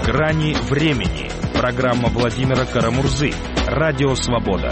«Грани времени». Программа Владимира Карамурзы. Радио «Свобода».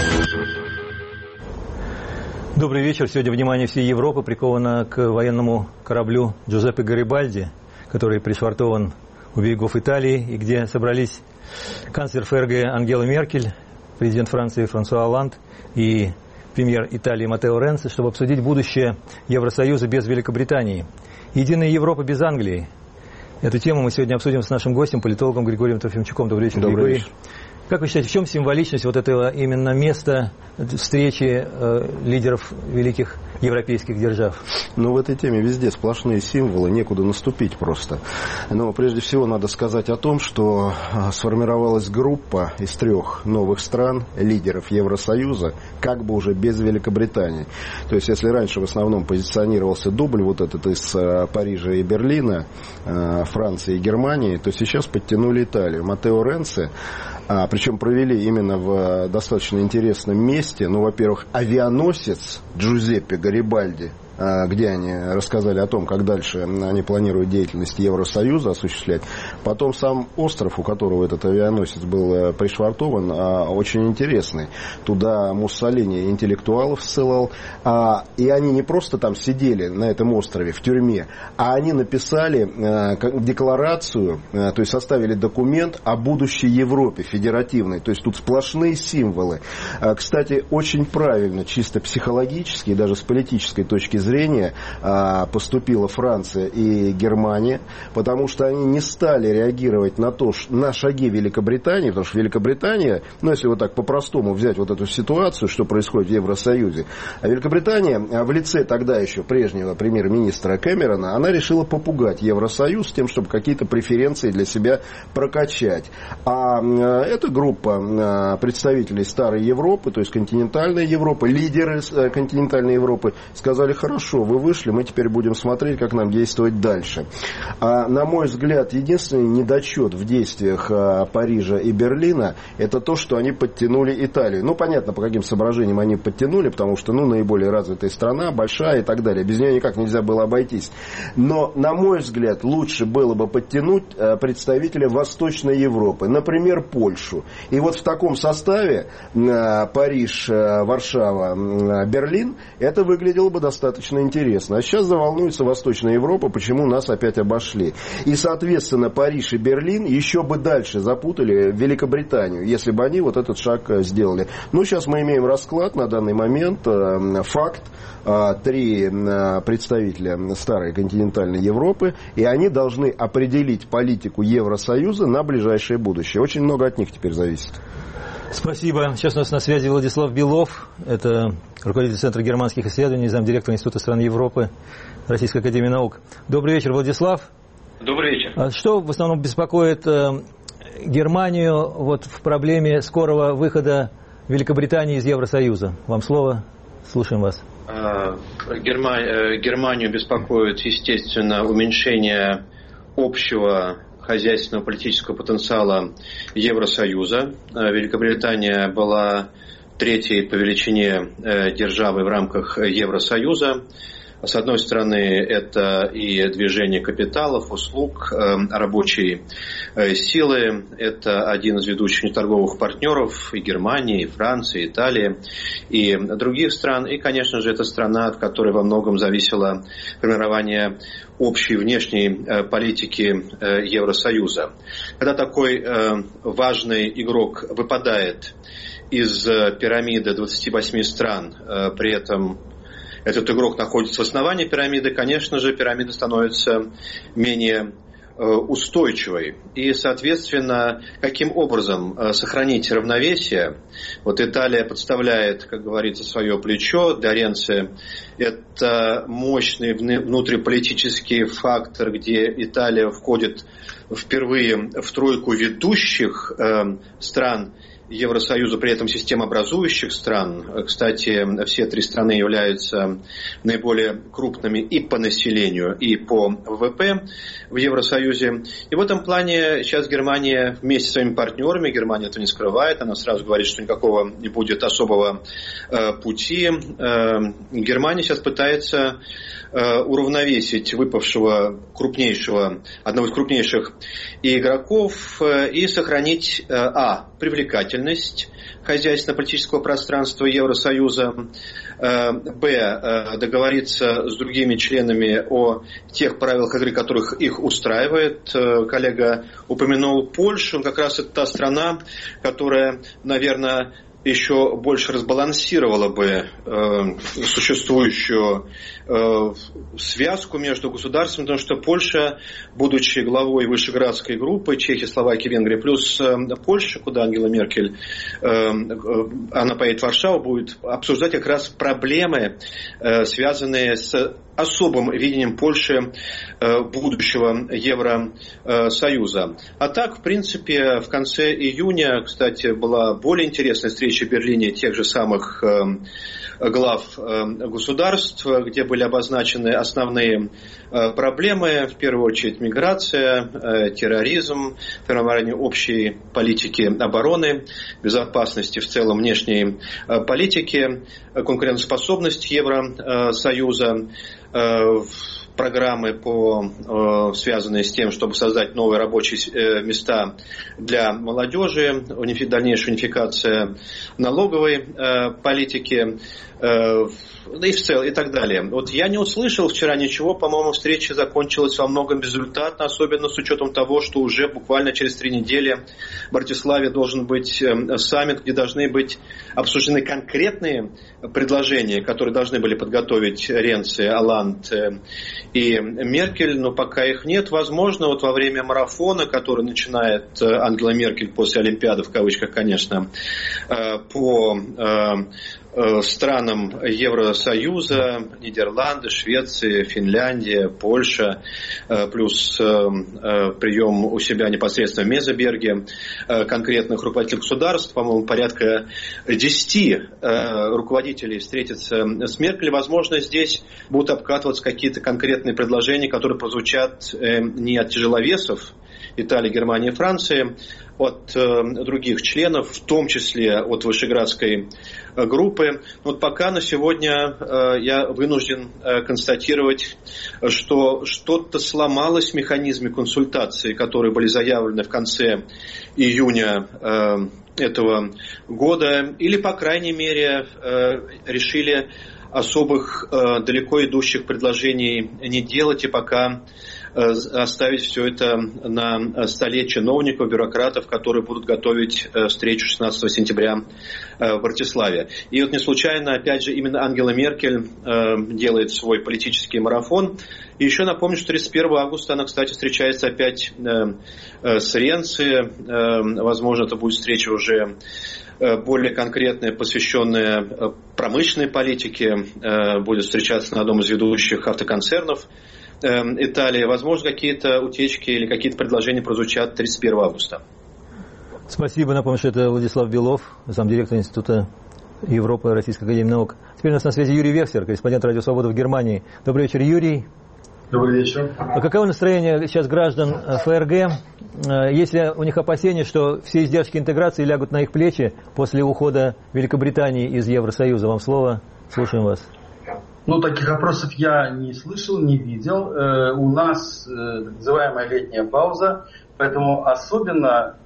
Добрый вечер. Сегодня внимание всей Европы приковано к военному кораблю Джузеппе Гарибальди, который пришвартован у берегов Италии, и где собрались канцлер ФРГ Ангела Меркель, президент Франции Франсуа Олланд и премьер Италии Маттео Ренци, чтобы обсудить будущее Евросоюза без Великобритании. Единая Европа без Англии. Эту тему мы сегодня обсудим с нашим гостем, политологом Григорием Трофимчуком. Добрый вечер, Добрый Григорий. вечер. Как вы считаете, в чем символичность вот этого именно места встречи лидеров великих европейских держав? Ну, в этой теме везде сплошные символы, некуда наступить просто. Но прежде всего надо сказать о том, что сформировалась группа из 3 новых стран, лидеров Евросоюза, как бы уже без Великобритании. То есть, если раньше в основном позиционировался дубль вот этот из Парижа и Берлина, Франции и Германии, то сейчас подтянули Италию. Маттео Ренци, причем провели именно в достаточно интересном месте. Ну, во-первых, авианосец Джузеппе Гарибальди, где они рассказали о том, как дальше они планируют деятельность Евросоюза осуществлять. Потом сам остров, у которого этот авианосец был пришвартован, очень интересный. Туда Муссолини интеллектуалов ссылал. И они не просто там сидели на этом острове в тюрьме, а они написали декларацию, то есть составили документ о будущей Европе федеративной. То есть тут сплошные символы. Кстати, очень правильно, чисто психологически и даже с политической точки зрения поступила Франция и Германия, потому что они не стали реагировать на шаги Великобритании, потому что Великобритания, ну, если вот так по-простому взять вот эту ситуацию, что происходит в Евросоюзе, а Великобритания в лице тогда еще прежнего премьер-министра Кэмерона, она решила попугать Евросоюз тем, чтобы какие-то преференции для себя прокачать. А эта группа представителей старой Европы, то есть континентальной Европы, лидеры континентальной Европы, сказали: хорошо, вы вышли, мы теперь будем смотреть, как нам действовать дальше. На мой взгляд, единственный недочет в действиях Парижа и Берлина — это то, что они подтянули Италию. Ну, понятно, по каким соображениям они подтянули, потому что, наиболее развитая страна, большая и так далее. Без нее никак нельзя было обойтись. Но, на мой взгляд, лучше было бы подтянуть представителя Восточной Европы, например, Польшу. И вот в таком составе Париж, Варшава, Берлин, это выглядело бы достаточно интересно. А сейчас заволнуется Восточная Европа, почему нас опять обошли. И, соответственно, Париж и Берлин еще бы дальше запутали Великобританию, если бы они вот этот шаг сделали. Ну, сейчас мы имеем расклад на данный момент, факт. 3 представителя старой континентальной Европы, и они должны определить политику Евросоюза на ближайшее будущее. Очень много от них теперь зависит. Спасибо. Сейчас у нас на связи Владислав Белов. Это руководитель Центра германских исследований, замдиректора Института стран Европы Российской академии наук. Добрый вечер, Владислав. Добрый вечер. Что в основном беспокоит Германию вот в проблеме скорого выхода Великобритании из Евросоюза? Вам слово. Слушаем вас. Германию беспокоит, естественно, уменьшение общего хозяйственного политического потенциала Евросоюза. Великобритания была 3-й по величине державой в рамках Евросоюза. С одной стороны, это и движение капиталов, услуг, рабочей силы. Это один из ведущих торговых партнеров и Германии, и Франции, и Италии, и других стран. И, конечно же, это страна, от которой во многом зависело формирование общей внешней политики Евросоюза. Когда такой важный игрок выпадает из пирамиды 28 стран, при этом этот игрок находится в основании пирамиды, конечно же, пирамида становится менее устойчивой. И, соответственно, каким образом сохранить равновесие? Вот Италия подставляет, как говорится, свое плечо. Для Ренци это мощный внутриполитический фактор, где Италия входит впервые в тройку ведущих стран Евросоюза, при этом системообразующих стран. Кстати, все три страны являются наиболее крупными и по населению, и по ВВП в Евросоюзе. И в этом плане сейчас Германия вместе с своими партнерами, Германия это не скрывает, она сразу говорит, что никакого не будет особого пути. Германия сейчас пытается уравновесить выпавшего одного из крупнейших игроков и сохранить привлекательность хозяйственно-политического пространства Евросоюза, договориться с другими членами о тех правилах игры, которых их устраивает. Коллега упомянул Польшу, как раз это та страна, которая, наверное, еще больше разбалансировала бы существующую связку между государствами, потому что Польша, будучи главой Вышеградской группы, Чехия, Словакия, Венгрия, плюс Польша, куда Ангела Меркель, она поедет в Варшаву, будет обсуждать как раз проблемы, связанные с особым видением Польши будущего Евросоюза. А так, в принципе, в конце июня, кстати, была более интересная встреча в Берлине тех же самых глав государств, где были обозначены основные проблемы, в первую очередь миграция, терроризм, формирование общей политики обороны, безопасности, в целом внешней политики, конкурентоспособность Евросоюза, программы, связанные с тем, чтобы создать новые рабочие места для молодежи, дальнейшая унификация налоговой политики и в целом и так далее. Вот я не услышал вчера ничего, по-моему, встреча закончилась во многом безрезультатно, особенно с учетом того, что уже буквально через 3 недели в Братиславе должен быть саммит, где должны быть обсуждены конкретные предложения, которые должны были подготовить Ренци, Олланд и Меркель, но пока их нет. Возможно, вот во время марафона, который начинает Ангела Меркель после Олимпиады, в кавычках, конечно, по странам Евросоюза, Нидерланды, Швеция, Финляндия, Польша, плюс прием у себя непосредственно в Мезеберге конкретных руководителей государств, по-моему, порядка 10 руководителей встретятся с Меркель. Возможно, здесь будут обкатываться какие-то конкретные предложения, которые прозвучат не от тяжеловесов Италии, Германии, Франции, от других членов, в том числе от Вышеградской группы. Вот пока на сегодня я вынужден констатировать, что что-то сломалось в механизме консультаций, которые были заявлены в конце июня этого года, или, по крайней мере, решили особых далеко идущих предложений не делать и пока оставить все это на столе чиновников, бюрократов, которые будут готовить встречу 16 сентября в Братиславе. И вот не случайно, опять же, именно Ангела Меркель делает свой политический марафон. И еще напомню, что 31 августа она, кстати, встречается опять с Ренци. Возможно, это будет встреча уже более конкретная, посвященная промышленной политике. Будет встречаться на одном из ведущих автоконцернов Италии. Возможно, какие-то утечки или какие-то предложения прозвучат 31 августа. Спасибо. Напомню, что это Владислав Белов, замдиректора Института Европы Российской академии наук. Теперь у нас на связи Юрий Вехсер, корреспондент Радио Свобода в Германии. Добрый вечер, Юрий. Добрый вечер. А каково настроение сейчас граждан ФРГ? Есть ли у них опасения, что все издержки интеграции лягут на их плечи после ухода Великобритании из Евросоюза? Вам слово. Слушаем вас. Ну, таких опросов я не слышал, не видел. У нас так называемая летняя пауза, поэтому особенно,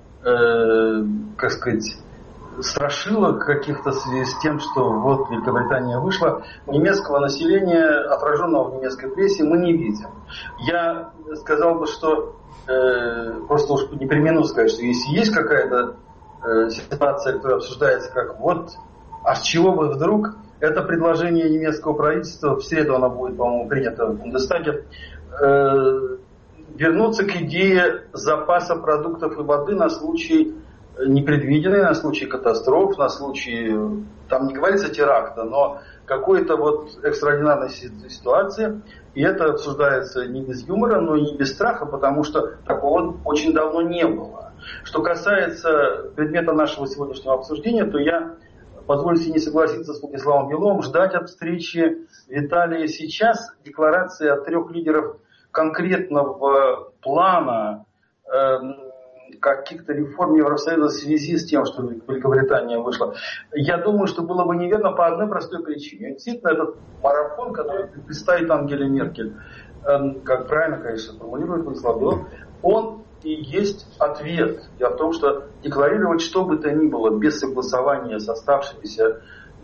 как сказать, страшилок каких-то в связи с тем, что вот Великобритания вышла, немецкого населения, отраженного в немецкой прессе, мы не видим. Я сказал бы, что просто уж не премину сказать, что если есть какая-то ситуация, которая обсуждается как вот, а с чего бы вдруг, это предложение немецкого правительства, в среду оно будет, по-моему, принято в Бундестаге, вернуться к идее запаса продуктов и воды на случай непредвиденные, на случай катастроф, на случай, там не говорится теракта, но какой-то вот экстраординарной ситуации. И это обсуждается не без юмора, но и не без страха, потому что такого очень давно не было. Что касается предмета нашего сегодняшнего обсуждения, то я позволю себе не согласиться с Владиславом Беловым, ждать от встречи Виталия сейчас декларации от 3 лидеров конкретного плана каких-то реформ Евросоюза в связи с тем, что Великобритания вышла. Я думаю, что было бы неверно по одной простой причине. Действительно, этот марафон, который предстоит Ангеле Меркель, как правильно, конечно, формулирует Владислав Белов, он и есть ответ. Дело в том, что декларировать что бы то ни было без согласования с оставшимися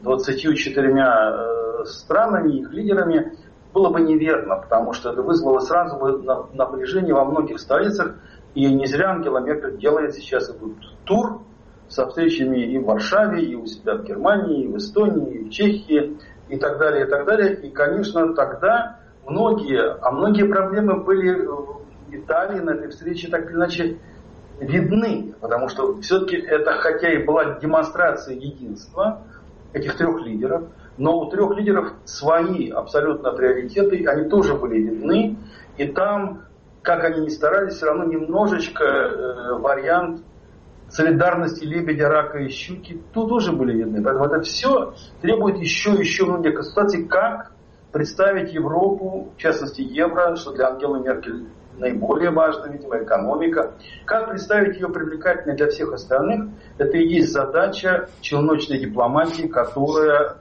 24 странами, их лидерами, было бы неверно, потому что это вызвало сразу бы напряжение во многих столицах. И не зря Ангела Меркель делает сейчас этот тур со встречами и в Варшаве, и у себя в Германии, и в Эстонии, и в Чехии, и так далее, и так далее. И, конечно, тогда многие проблемы были в Италии на этой встрече так или иначе видны. Потому что все-таки это, хотя и была демонстрация единства этих 3 лидеров, но у 3 лидеров свои абсолютно приоритеты, они тоже были видны. И там, как они ни старались, все равно немножечко вариант солидарности лебедя, рака и щуки тут тоже были видны. Поэтому это все требует еще многих консультаций, как представить Европу, в частности евро, что для Ангелы Меркель наиболее важно, видимо, экономика. Как представить ее привлекательной для всех остальных, это и есть задача челночной дипломатии, которая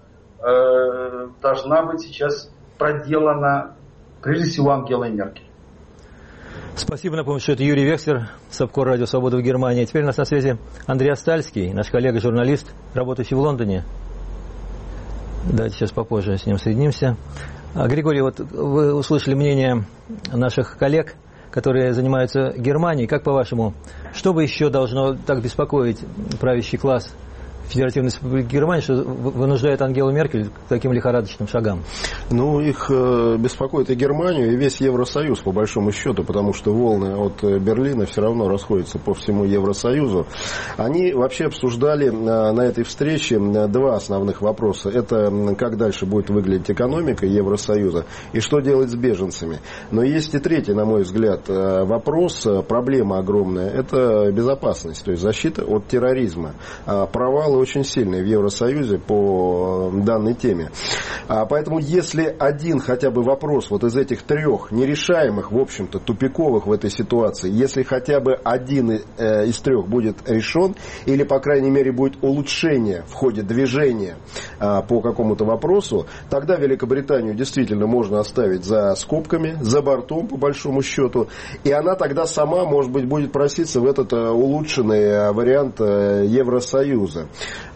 должна быть сейчас проделана прежде всего Ангелой Меркель. Спасибо. Напомню, что это Юрий Векслер, Совкор Радио Свобода в Германии. Теперь у нас на связи Андрей Астальский, наш коллега-журналист, работающий в Лондоне. Давайте сейчас попозже с ним соединимся. Григорий, вот вы услышали мнение наших коллег, которые занимаются Германией. Как по-вашему, что бы еще должно так беспокоить правящий класс Федеративной Республики Германии, что вынуждает Ангелу Меркель к таким лихорадочным шагам? Ну, их беспокоит и Германию, и весь Евросоюз, по большому счету, потому что волны от Берлина все равно расходятся по всему Евросоюзу. Они вообще обсуждали на этой встрече 2 основных вопроса. Это как дальше будет выглядеть экономика Евросоюза и что делать с беженцами. Но есть и третий, на мой взгляд, вопрос, проблема огромная, это безопасность, то есть защита от терроризма. Провал очень сильный в Евросоюзе по данной теме. Поэтому если один хотя бы вопрос вот из этих 3 нерешаемых, в общем-то, тупиковых в этой ситуации, если хотя бы один из 3 будет решен, или, по крайней мере, будет улучшение в ходе движения по какому-то вопросу, тогда Великобританию действительно можно оставить за скобками, за бортом, по большому счету, и она тогда сама, может быть, будет проситься в этот улучшенный вариант Евросоюза.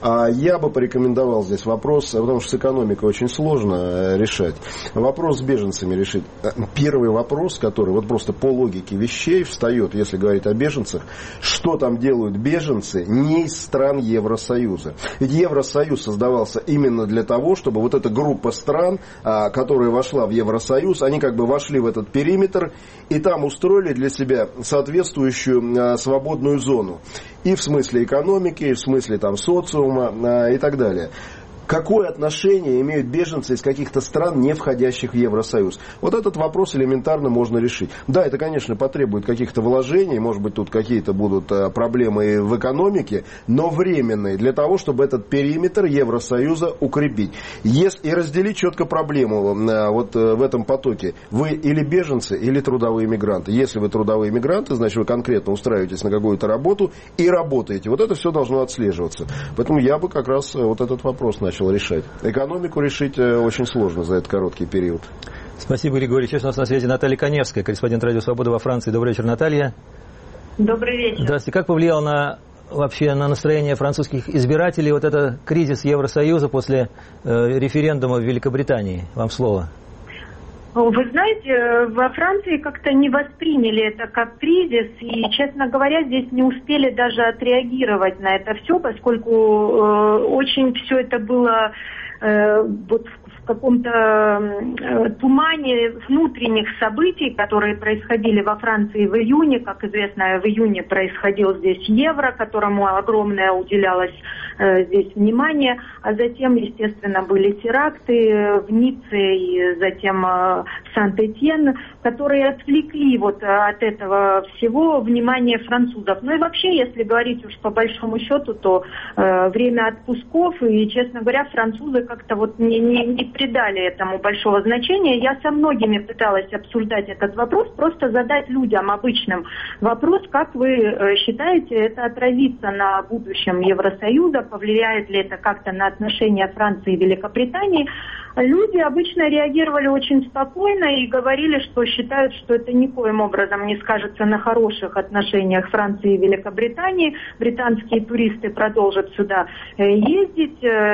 Я бы порекомендовал здесь вопрос, потому что с экономикой очень сложно решать, вопрос с беженцами решить. Первый вопрос, который вот просто по логике вещей встает, если говорить о беженцах, что там делают беженцы не из стран Евросоюза. Ведь Евросоюз создавался именно для того, чтобы вот эта группа стран, которая вошла в Евросоюз, они как бы вошли в этот периметр и там устроили для себя соответствующую свободную зону. И в смысле экономики, и в смысле там социума и так далее. Какое отношение имеют беженцы из каких-то стран, не входящих в Евросоюз? Вот этот вопрос элементарно можно решить. Да, это, конечно, потребует каких-то вложений, может быть, тут какие-то будут проблемы в экономике, но временные, для того, чтобы этот периметр Евросоюза укрепить. И разделить четко проблему вот в этом потоке. Вы или беженцы, или трудовые мигранты. Если вы трудовые мигранты, значит, вы конкретно устраиваетесь на какую-то работу и работаете. Вот это все должно отслеживаться. Поэтому я бы как раз вот этот вопрос начал решать. Экономику решить очень сложно за этот короткий период. Спасибо, Григорий. Сейчас у нас на связи Наталья Коневская, корреспондент Радио Свобода во Франции. Добрый вечер, Наталья. Добрый вечер. Здравствуйте. Как повлиял вообще на настроение французских избирателей вот этот кризис Евросоюза после референдума в Великобритании? Вам слово. Вы знаете, во Франции как-то не восприняли это как кризис, и, честно говоря, здесь не успели даже отреагировать на это все, поскольку очень все это было вот в каком-то тумане внутренних событий, которые происходили во Франции в июне. Как известно, в июне происходил здесь евро, которому огромное уделялось здесь внимание. А затем, естественно, были теракты в Ницце и затем в Сан-Этьен, которые отвлекли вот от этого всего внимание французов. Ну и вообще, если говорить уж по большому счету, то время отпусков, и, честно говоря, французы как-то вот не придали этому большого значения. Я со многими пыталась обсуждать этот вопрос, просто задать людям обычным вопрос, как вы считаете, это отразится на будущем Евросоюза, повлияет ли это как-то на отношения Франции и Великобритании. Люди обычно реагировали очень спокойно и говорили, что считают, что это никоим образом не скажется на хороших отношениях Франции и Великобритании. Британские туристы продолжат сюда ездить,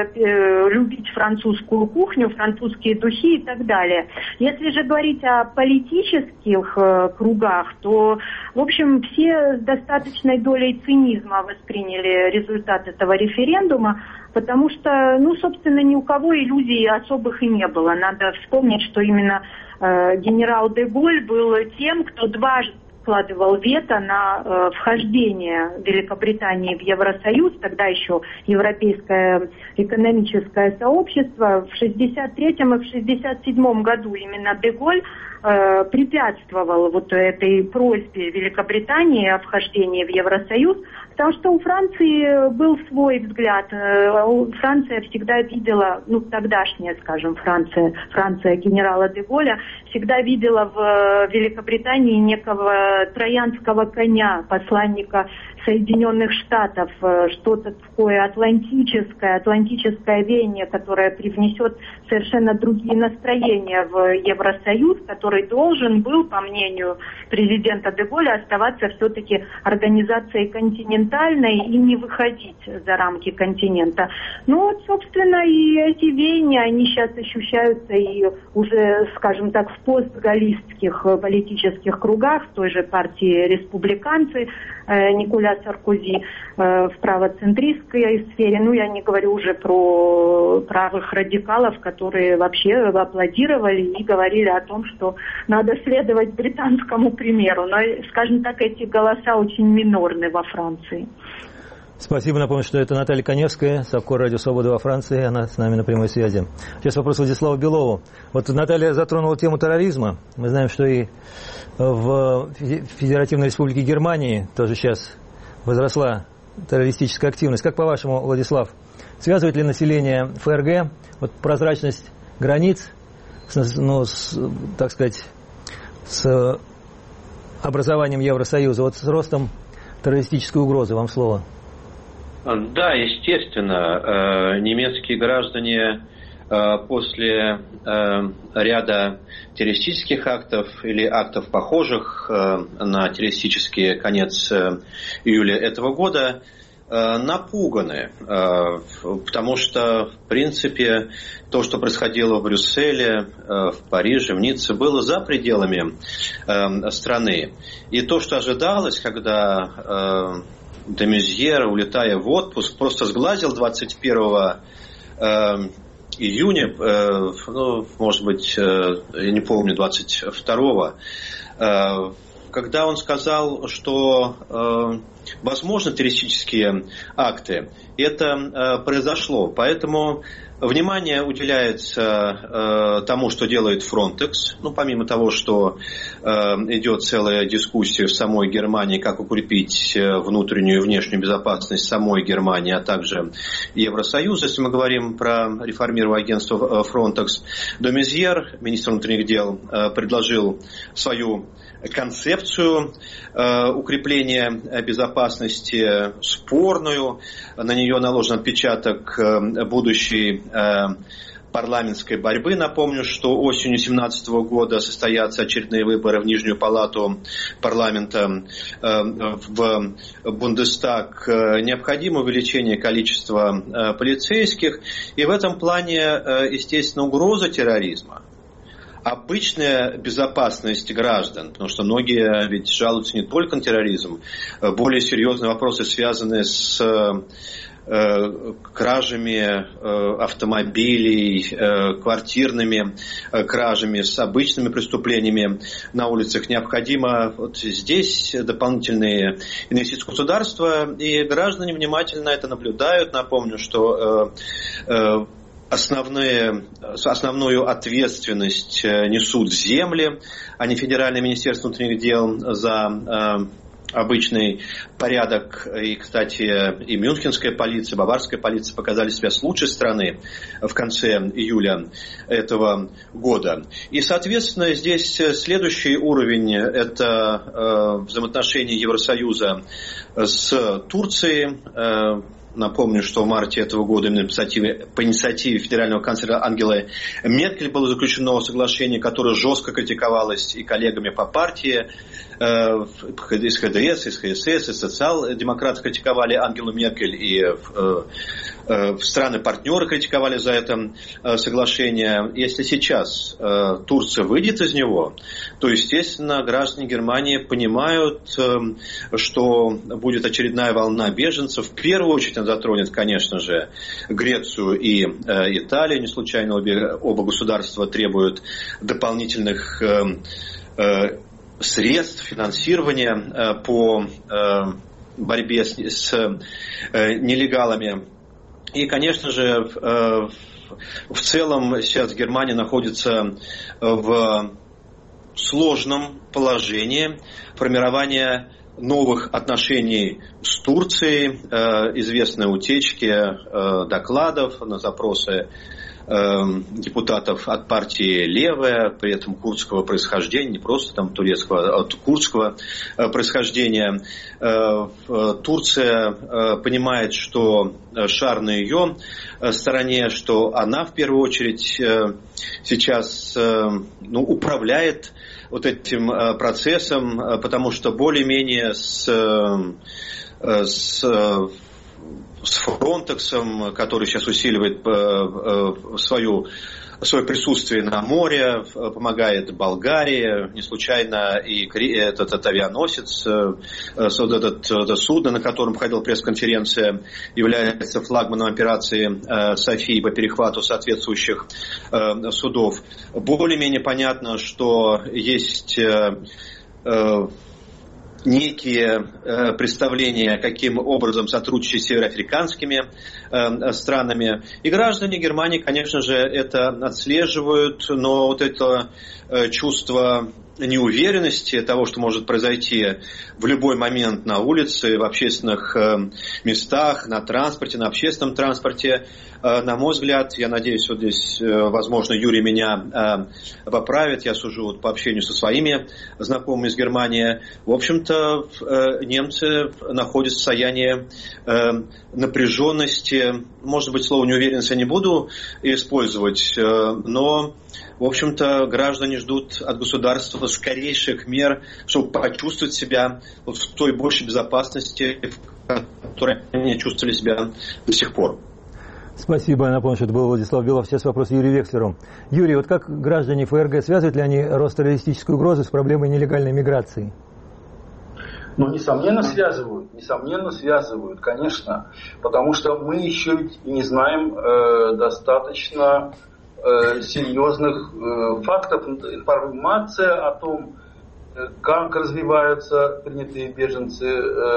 любить французскую кухню, французские духи и так далее. Если же говорить о политических кругах, то, в общем, все с достаточной долей цинизма восприняли результат этого референдума, потому что, ну, собственно, ни у кого иллюзий особых и не было. Надо вспомнить, что именно генерал де Голль был тем, кто дважды вкладывал вето на вхождение Великобритании в Евросоюз, тогда еще Европейское экономическое сообщество. В 1963 и в 1967 году именно де Голль препятствовал вот этой просьбе Великобритании о вхождении в Евросоюз, потому что у Франции был свой взгляд. Франция всегда видела, ну, тогдашняя, скажем, Франция генерала де Голля, всегда видела в Великобритании некого троянского коня, посланника Соединенных Штатов, что-то такое атлантическое веяние, которое привнесет совершенно другие настроения в Евросоюз, который должен был, по мнению президента де Голля, оставаться все-таки организацией континентальной и не выходить за рамки континента. Ну вот, собственно, и эти веяния, они сейчас ощущаются и уже, скажем так, в постгаллистских политических кругах, в той же партии республиканцы, Николя Саркози, в правоцентристской сфере. Ну, я не говорю уже про правых радикалов, которые вообще аплодировали и говорили о том, что надо следовать британскому примеру. Но, скажем так, эти голоса очень минорны во Франции. Спасибо. Напомню, что это Наталья Коневская, совкор Радио Свобода во Франции. Она с нами на прямой связи. Сейчас вопрос Владиславу Белову. Вот Наталья затронула тему терроризма. Мы знаем, что и в Федеративной Республике Германии тоже сейчас возросла террористическая активность. Как по-вашему, Владислав, связывает ли население ФРГ вот прозрачность границ так сказать, с образованием Евросоюза, вот с ростом террористической угрозы? Вам слово. Да, естественно, немецкие граждане после ряда террористических актов или актов, похожих на террористический конец июля этого года, напуганы, потому что, в принципе, то, что происходило в Брюсселе, в Париже, в Ницце, было за пределами страны. И то, что ожидалось, когда де Мезьер, улетая в отпуск, просто сглазил 21 июня, ну, может быть, я не помню, 22-го, когда он сказал, что возможны террористические акты. Это произошло. Поэтому внимание уделяется тому, что делает Frontex. Ну, помимо того, что идет целая дискуссия в самой Германии, как укрепить внутреннюю и внешнюю безопасность самой Германии, а также Евросоюза. Если мы говорим про реформирование агентства Frontex, де Мезьер, министр внутренних дел, предложил свою концепцию укрепления безопасности, спорную. На нее наложен отпечаток будущей парламентской борьбы. Напомню, что осенью 2017 года состоятся очередные выборы в Нижнюю палату парламента, в Бундестаг. Необходимо увеличение количества полицейских. И в этом плане, естественно, угроза терроризма, обычная безопасность граждан, потому что многие ведь жалуются не только на терроризм, более серьезные вопросы, связанные с кражами автомобилей, квартирными кражами, с обычными преступлениями на улицах. Необходимо вот здесь дополнительные инвестиции государства, и граждане внимательно это наблюдают. Напомню, что основную ответственность несут земли, а не Федеральное министерство внутренних дел за обычный порядок. И, кстати, и мюнхенская полиция, баварская полиция показали себя с лучшей стороны в конце июля этого года. И, соответственно, здесь следующий уровень – это взаимоотношения Евросоюза с Турцией. Напомню, что в марте этого года именно по инициативе федерального канцлера Ангелы Меркель было заключено соглашение, которое жестко критиковалось и коллегами по партии. Из ХДС, из ХСС, из социал-демократов критиковали Ангелу Меркель, и страны-партнеры критиковали за это соглашение. Если сейчас Турция выйдет из него, то, естественно, граждане Германии понимают, что будет очередная волна беженцев. В первую очередь она затронет, конечно же, Грецию и Италию. Не случайно оба государства требуют дополнительных средств финансирования по борьбе с нелегалами. И, конечно же, в целом сейчас Германия находится в сложном положении формирования новых отношений с Турцией. Известны утечки докладов на запросы депутатов от партии «Левая», при этом курдского происхождения, не просто там турецкого, а курдского происхождения. Турция понимает, что шар на ее стороне, что она в первую очередь сейчас управляет вот этим процессом, потому что более-менее с Фронтексом, который сейчас усиливает свое присутствие на море, помогает Болгарии. Не случайно и этот авианосец, это судно, на котором проходила пресс-конференция, является флагманом операции «Софии» по перехвату соответствующих судов. Более-менее понятно, что есть некие представления, каким образом сотрудничать с североафриканскими странами. И граждане Германии, конечно же, это отслеживают, но вот это чувство неуверенности того, что может произойти в любой момент на улице, в общественных местах, на транспорте, на общественном транспорте, на мой взгляд, я надеюсь, вот здесь, возможно, Юрий меня поправит, я сужу вот по общению со своими знакомыми из Германии. В общем-то, немцы находятся в состоянии напряженности, может быть, слово неуверенность я не буду использовать, но в общем-то, граждане ждут от государства скорейших мер, чтобы почувствовать себя в той большей безопасности, в которой они чувствовали себя до сих пор. Спасибо. Я напомню, что это был Владислав Белов. Сейчас вопрос Юрию Векслеру. Юрий, вот как граждане ФРГ связывают ли они рост террористической угрозы с проблемой нелегальной миграции? Несомненно связывают, конечно, потому что мы еще и не знаем достаточно серьезных фактов, информация о том, как развиваются принятые беженцы,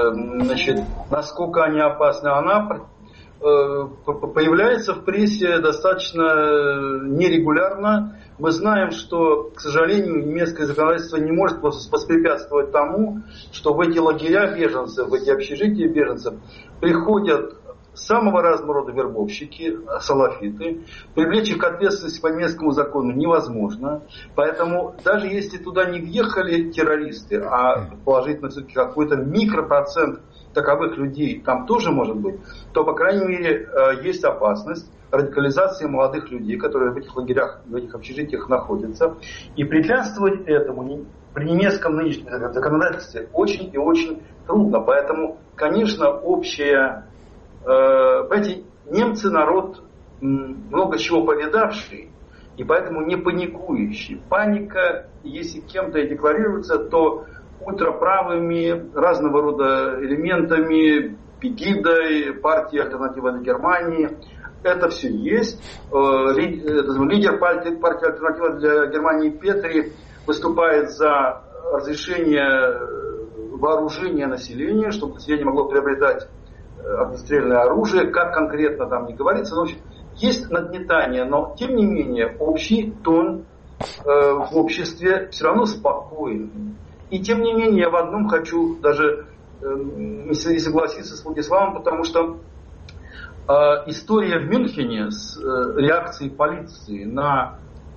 насколько они опасны, она появляется в прессе достаточно нерегулярно. Мы знаем, что, к сожалению, немецкое законодательство не может воспрепятствовать тому, что в эти лагеря беженцев, в эти общежития беженцев приходят самого разного рода вербовщики, салафиты. Привлечь их к ответственности по немецкому закону невозможно. Поэтому даже если туда не въехали террористы, а положительно все-таки какой-то микропроцент таковых людей там тоже может быть, то, по крайней мере, есть опасность радикализации молодых людей, которые в этих лагерях, в этих общежитиях находятся. И препятствовать этому при немецком нынешнем законодательстве очень и очень трудно. Поэтому, конечно, эти немцы народ много чего повидавший, и поэтому не паникующий. Паника, если кем-то и декларируется, то ультраправыми, разного рода элементами Пегидой, партии «Альтернатива для Германии». Это все есть. Лидер партии «Альтернатива для Германии» Петри выступает за разрешение вооружения населения, чтобы население могло приобретать огнестрельное оружие. Как конкретно там не говорится, но есть нагнетание, но тем не менее общий тон в обществе все равно спокойный. И тем не менее я в одном хочу даже не согласиться с Владиславом, потому что история в Мюнхене с реакцией полиции на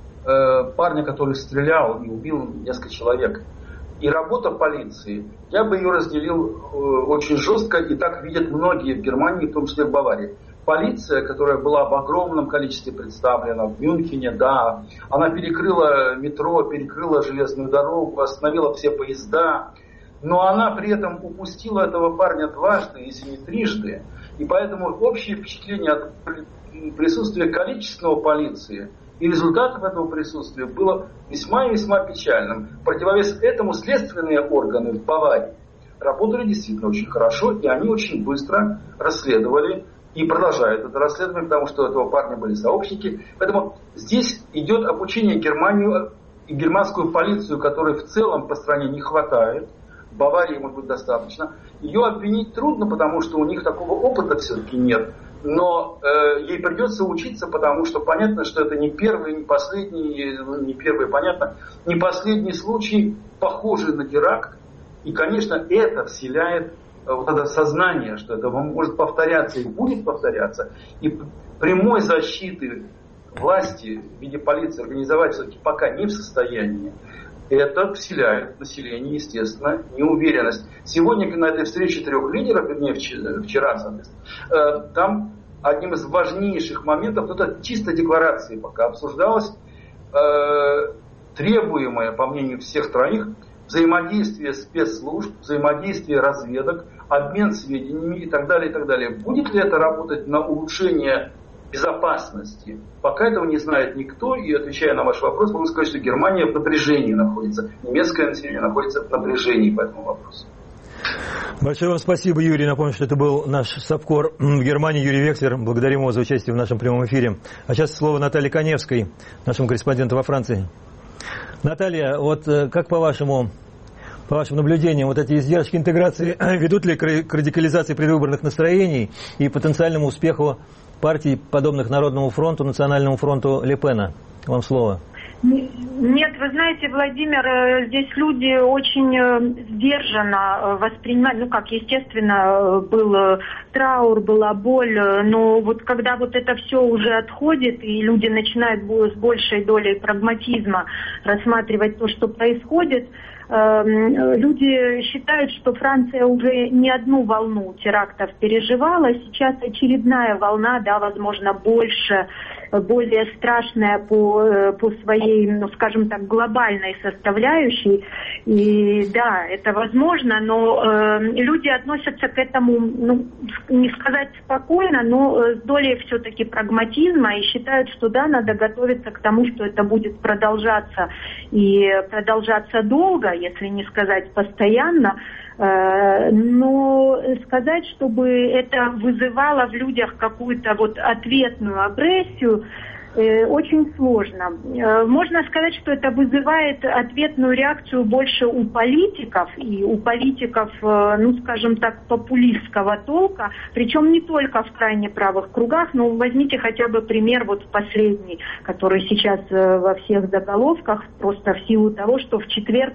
парня, который стрелял и убил несколько человек, и работа полиции, я бы ее разделил очень жестко, и так видят многие в Германии, в том числе в Баварии. Полиция, которая была в огромном количестве представлена в Мюнхене, да, она перекрыла метро, перекрыла железную дорогу, остановила все поезда, но она при этом упустила этого парня дважды, если не трижды. И поэтому общее впечатление от присутствия количественного полиции и результатов этого присутствия было весьма и весьма печальным. В противовес этому следственные органы в Баварии работали действительно очень хорошо, и они очень быстро расследовали и продолжают это расследование, потому что у этого парня были сообщники. Поэтому здесь идет обучение Германию и германскую полицию, которой в целом по стране не хватает. В Баварии, может быть, достаточно. Ее обвинить трудно, потому что у них такого опыта все-таки нет. Но ей придется учиться, потому что понятно, что это не первый, не последний, не первый, понятно, не последний случай, похожий на теракт. И, конечно, это вселяет вот это сознание, что это может повторяться и будет повторяться. И прямой защиты власти в виде полиции организовать все-таки пока не в состоянии. Это вселяет в население, естественно, неуверенность. Сегодня на этой встрече 3 лидеров, вернее вчера, соответственно, там одним из важнейших моментов, это чисто декларации пока обсуждалось, требуемое, по мнению всех троих, взаимодействие спецслужб, взаимодействие разведок, обмен сведениями и так далее, и так далее. Будет ли это работать на улучшение безопасности? Пока этого не знает никто, и отвечая на ваш вопрос, могу сказать, что Германия в напряжении находится, немецкое население находится в напряжении по этому вопросу. Большое вам спасибо, Юрий. Напомню, что это был наш совкор в Германии Юрий Векслер. Благодарим его за участие в нашем прямом эфире. А сейчас слово Наталье Коневской, нашему корреспонденту во Франции. Наталья, вот как по вашим наблюдениям, вот эти издержки интеграции ведут ли к радикализации предвыборных настроений и потенциальному успеху партий, подобных Народному фронту, Национальному фронту Ле Пена? Вам слово. Нет, вы знаете, Владимир, здесь люди очень сдержанно воспринимают, естественно, был траур, была боль, но вот когда вот это все уже отходит, и люди начинают с большей долей прагматизма рассматривать то, что происходит, люди считают, что Франция уже не одну волну терактов переживала, сейчас очередная волна, да, возможно, больше, более страшная по своей, скажем так, глобальной составляющей. И да, это возможно, но люди относятся к этому, не сказать спокойно, но с долей все-таки прагматизма и считают, что да, надо готовиться к тому, что это будет продолжаться и продолжаться долго, если не сказать постоянно. Но сказать, чтобы это вызывало в людях какую-то вот ответную агрессию, очень сложно. Можно сказать, что это вызывает ответную реакцию больше у политиков, и у политиков, скажем так, популистского толка, причем не только в крайне правых кругах, но возьмите хотя бы пример вот последний, который сейчас во всех заголовках, просто в силу того, что в четверг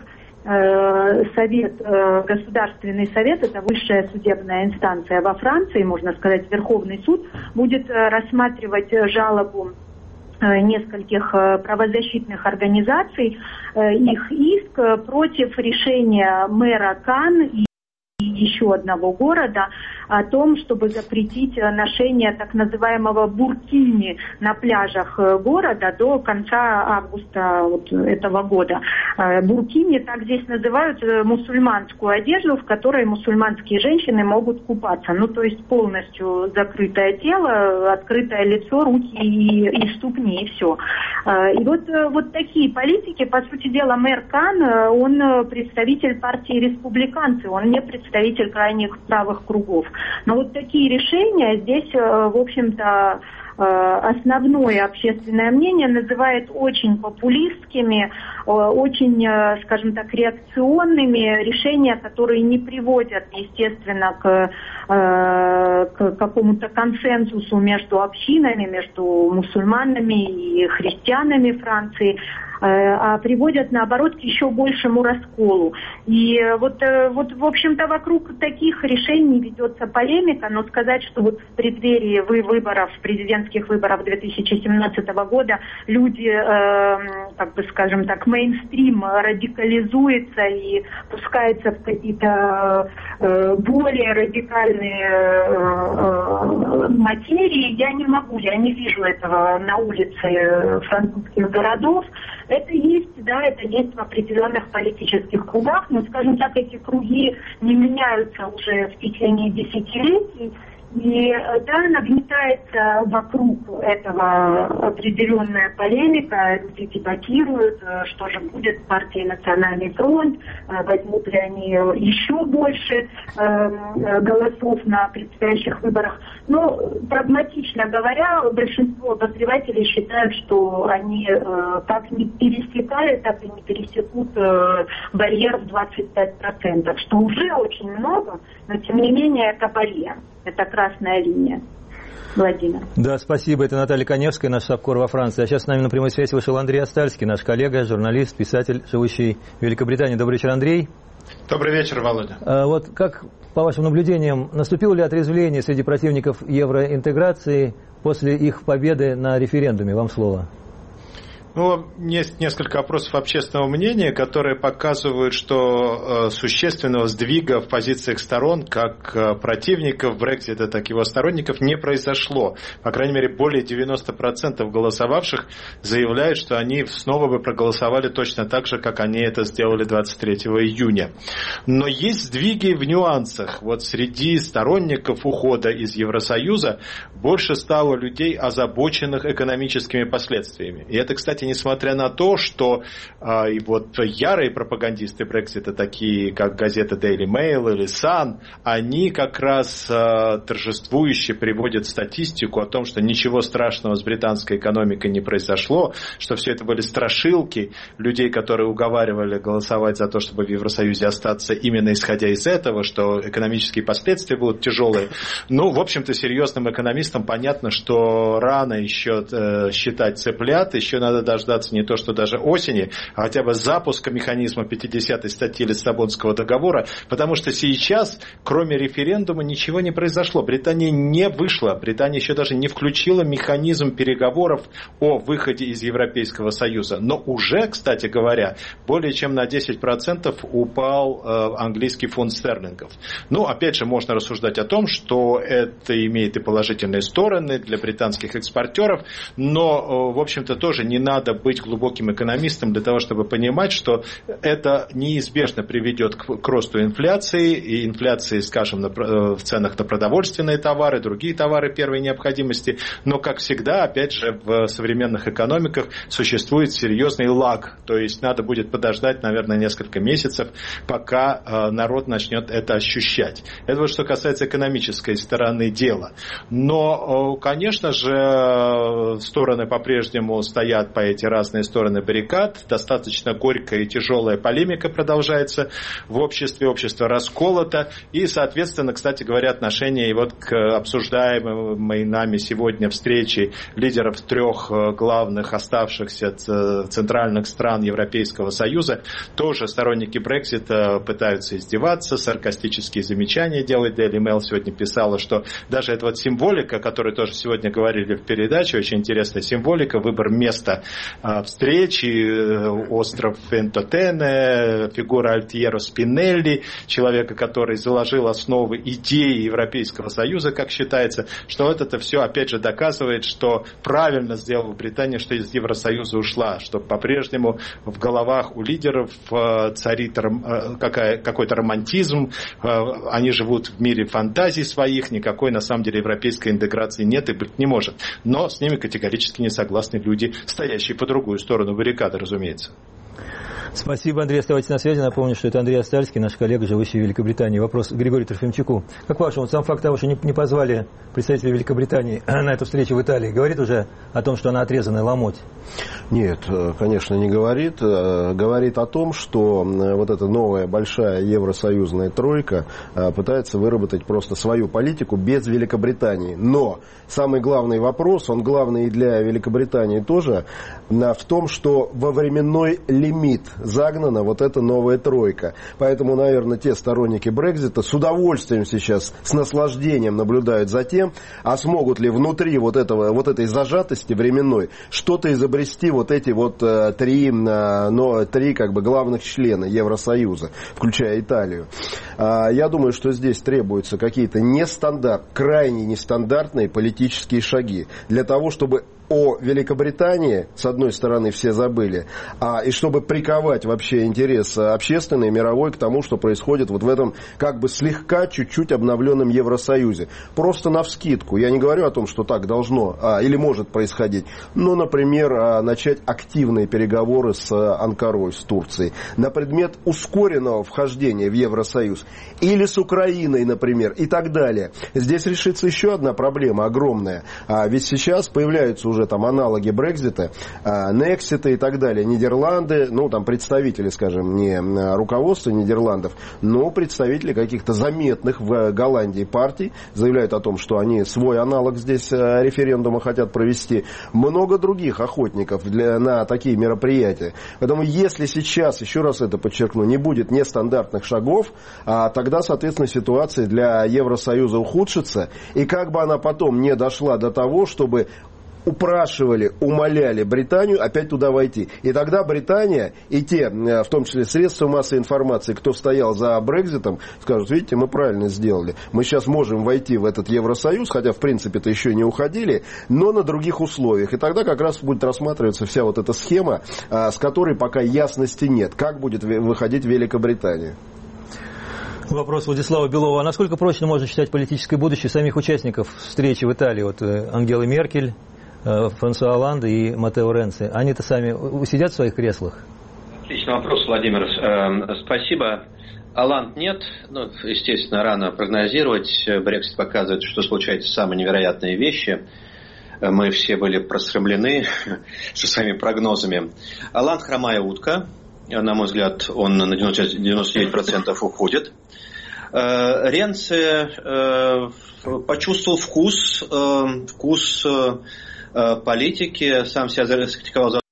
Государственный совет, это высшая судебная инстанция во Франции, можно сказать, Верховный суд, будет рассматривать жалобу нескольких правозащитных организаций, их иск против решения мэра Канн и еще одного города о том, чтобы запретить ношение так называемого буркини на пляжах города до конца августа этого года. Буркини, так здесь называют мусульманскую одежду, в которой мусульманские женщины могут купаться. То есть полностью закрытое тело, открытое лицо, руки и ступни, и все. И вот такие политики, по сути дела, мэр Канн, он представитель партии республиканцев, он не представитель крайних правых кругов. Но вот такие решения здесь, в общем-то, основное общественное мнение называет очень популистскими, очень, скажем так, реакционными, решения, которые не приводят, естественно, к какому-то консенсусу между общинами, между мусульманами и христианами Франции, а приводят, наоборот, к еще большему расколу. И вот, в общем-то, вокруг таких решений ведется полемика, но сказать, что вот в преддверии выборов, президентских выборов 2017 года люди, как бы, скажем так, мейнстрим радикализуется и пускается в какие-то более радикальные материи, я не могу, я не вижу этого на улице французских городов. Это есть, да, это есть в определенных политических кругах, но, скажем так, эти круги не меняются уже в течение десятилетий. И да, нагнетается вокруг этого определенная полемика, люди дебатируют, что же будет с партией «Национальный фронт», возьмут ли они еще больше голосов на предстоящих выборах. Но, прагматично говоря, большинство обозревателей считают, что они так не пересекают, так и не пересекут барьер в 25%, что уже очень много, но тем не менее это барьер. Это красная линия. Владимир. Да, спасибо. Это Наталья Коневская, наш САПКОР во Франции. А сейчас с нами на прямой связи вышел Андрей Астальский, наш коллега, журналист, писатель, живущий в Великобритании. Добрый вечер, Андрей. Добрый вечер, Володя. Вот как, по вашим наблюдениям, наступило ли отрезвление среди противников евроинтеграции после их победы на референдуме? Вам слово. Ну, есть несколько опросов общественного мнения, которые показывают, что существенного сдвига в позициях сторон, как противников Брексита, так и его сторонников, не произошло. По крайней мере, более 90% голосовавших заявляют, что они снова бы проголосовали точно так же, как они это сделали 23 июня. Но есть сдвиги в нюансах. Вот среди сторонников ухода из Евросоюза больше стало людей, озабоченных экономическими последствиями. И это, кстати, несмотря на то, что и вот ярые пропагандисты Брексита, такие как газета Daily Mail или Sun, они как раз торжествующе приводят статистику о том, что ничего страшного с британской экономикой не произошло, что все это были страшилки людей, которые уговаривали голосовать за то, чтобы в Евросоюзе остаться именно исходя из этого, что экономические последствия будут тяжелые. Ну, в общем-то, серьезным экономистам понятно, что рано еще считать цыплят, еще надо дождаться не то, что даже осени, а хотя бы запуска механизма 50-й статьи Лиссабонского договора, потому что сейчас, кроме референдума, ничего не произошло. Британия не вышла, Британия еще даже не включила механизм переговоров о выходе из Европейского Союза. Но уже, кстати говоря, более чем на 10% упал английский фунт стерлингов. Ну, опять же, можно рассуждать о том, что это имеет и положительные стороны для британских экспортеров, но, в общем-то, тоже не надо быть глубоким экономистом для того, чтобы понимать, что это неизбежно приведет к росту инфляции, и инфляции, скажем, в ценах на продовольственные товары, другие товары первой необходимости. Но, как всегда, опять же, в современных экономиках существует серьезный лаг. То есть надо будет подождать, наверное, несколько месяцев, пока народ начнет это ощущать. Это вот что касается экономической стороны дела. Но, конечно же, стороны по-прежнему стоят по эти разные стороны баррикад. Достаточно горькая и тяжелая полемика продолжается в обществе. Общество расколото. И, соответственно, кстати говоря, отношение и вот к обсуждаемой нами сегодня встрече лидеров трех главных оставшихся центральных стран Европейского Союза, тоже сторонники Брексита пытаются издеваться, саркастические замечания делать. Daily Mail сегодня писала, что даже эта вот символика, о которой тоже сегодня говорили в передаче, очень интересная символика, выбор места встречи, остров Вентотене, фигура Альтьеро Спинелли, человека, который заложил основы идеи Европейского Союза, как считается, что вот это все опять же доказывает, что правильно сделала Британия, что из Евросоюза ушла, что по-прежнему в головах у лидеров царит какой-то романтизм, они живут в мире фантазий своих, никакой на самом деле европейской интеграции нет и быть не может. Но с ними категорически не согласны люди, стоящие по другую сторону баррикады, разумеется. Спасибо, Андрей. Оставайтесь на связи. Напомню, что это Андрей Астальский, наш коллега, живущий в Великобритании. Вопрос Григорию Трофимчуку. Как по-вашему, сам факт того, что не позвали представителей Великобритании на эту встречу в Италии, говорит уже о том, что она отрезанная ломоть? Нет, конечно, не говорит. Говорит о том, что вот эта новая большая евросоюзная тройка пытается выработать просто свою политику без Великобритании. Но самый главный вопрос, он главный и для Великобритании тоже, в том, что во временной лимит загнана вот эта новая тройка. Поэтому, наверное, те сторонники Брексита с удовольствием сейчас, с наслаждением наблюдают за тем, а смогут ли внутри вот этой зажатости временной что-то изобрести вот эти вот три как бы главных члена Евросоюза, включая Италию. Я думаю, что здесь требуются какие-то крайне нестандартные политические шаги для того, чтобы о Великобритании, с одной стороны, все забыли, и чтобы приковать вообще интерес общественный, мировой к тому, что происходит вот в этом как бы слегка, чуть-чуть обновленном Евросоюзе. Просто навскидку. Я не говорю о том, что так должно или может происходить, но, например, начать активные переговоры с Анкарой, с Турцией, на предмет ускоренного вхождения в Евросоюз. Или с Украиной, например, и так далее. Здесь решится еще одна проблема огромная. Ведь сейчас появляются уже там аналоги Брексита, Нексита и так далее. Нидерланды, там представители, скажем, не руководство Нидерландов, но представители каких-то заметных в Голландии партий заявляют о том, что они свой аналог здесь референдума хотят провести. Много других охотников на такие мероприятия. Поэтому если сейчас, еще раз это подчеркну, не будет нестандартных шагов, тогда, соответственно, ситуация для Евросоюза ухудшится. И как бы она потом не дошла до того, чтобы упрашивали, умоляли Британию опять туда войти. И тогда Британия и те, в том числе средства массовой информации, кто стоял за Брекситом, скажут: видите, мы правильно сделали. Мы сейчас можем войти в этот Евросоюз, хотя в принципе-то еще не уходили, но на других условиях. И тогда как раз будет рассматриваться вся вот эта схема, с которой пока ясности нет. Как будет выходить Великобритания? Вопрос Владислава Белова. А насколько прочно можно считать политическое будущее самих участников встречи в Италии? Вот Ангелы Меркель, Франсуа Олланд и Маттео Ренци. Они-то сами сидят в своих креслах? Отличный вопрос, Владимир. Спасибо. Олланд нет. Естественно, рано прогнозировать. Брексит показывает, что случаются самые невероятные вещи. Мы все были просрамлены со своими прогнозами. Олланд хромая утка. На мой взгляд, он на 99% уходит. Ренци почувствовал вкус политики, сам себя раскритиковал за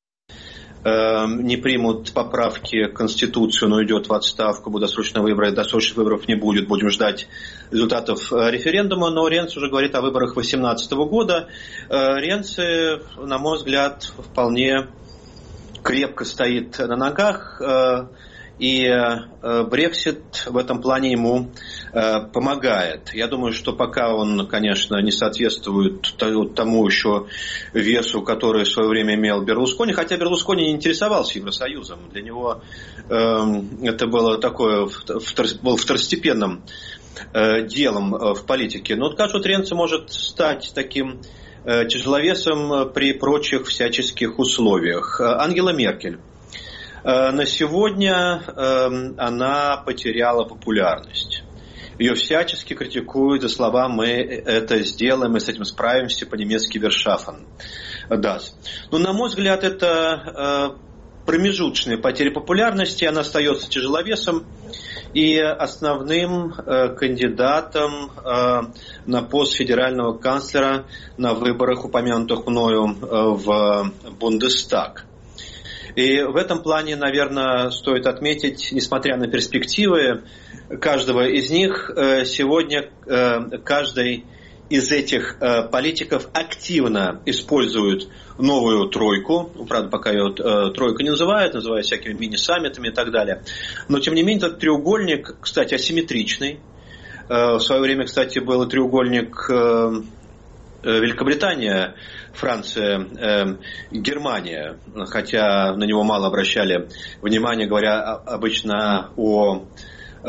не примут поправки к Конституции, он уйдет в отставку, будут досрочные выборы, досрочных выборов не будет, будем ждать результатов референдума, но Ренци уже говорит о выборах 2018 года. Ренци, на мой взгляд, вполне крепко стоит на ногах, и Брексит в этом плане ему помогает. Я думаю, что пока он, конечно, не соответствует тому еще весу, который в свое время имел Берлускони, хотя Берлускони не интересовался Евросоюзом. Для него это было такое, был второстепенным делом в политике. Но, кажется, Ренци может стать таким тяжеловесом при прочих всяческих условиях. Ангела Меркель. На сегодня она потеряла популярность. Ее всячески критикуют за слова «мы это сделаем, мы с этим справимся», по-немецки «вершафен». Но, на мой взгляд, это промежуточная потеря популярности, она остается тяжеловесом. И основным кандидатом на пост федерального канцлера на выборах, упомянутых мною в Бундестаг. И в этом плане, наверное, стоит отметить, несмотря на перспективы каждого из них, сегодня каждый из этих политиков активно использует новую тройку. Правда, пока ее тройка не называют всякими мини-саммитами и так далее. Но, тем не менее, этот треугольник, кстати, асимметричный. В свое время, кстати, был треугольник Великобритания, Франция, Германия, хотя на него мало обращали внимания, говоря обычно о